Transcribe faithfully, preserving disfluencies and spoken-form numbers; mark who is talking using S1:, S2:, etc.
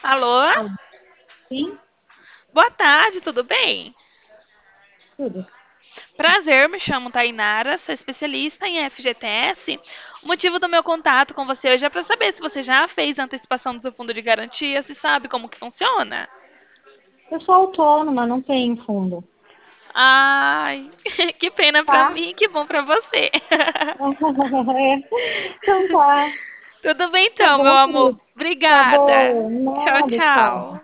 S1: Alô?
S2: Alô? Sim,
S1: Boa tarde, tudo bem?
S2: tudo.
S1: Prazer, me chamo Tainara, sou especialista em F G T S. O motivo do meu contato com você hoje é para saber se você já fez a antecipação do seu fundo de garantia, se sabe como que funciona.
S2: Eu sou autônoma, não tenho fundo.
S1: Ai, que pena pra
S2: Tá?
S1: mim, que bom pra você.
S2: É. Então tá.
S1: Tudo bem
S2: Tá
S1: então, meu
S2: bom,
S1: amor.
S2: querido? Tá
S1: Obrigada.
S2: bom.
S1: Tchau,
S2: Nada, tchau.
S1: tchau.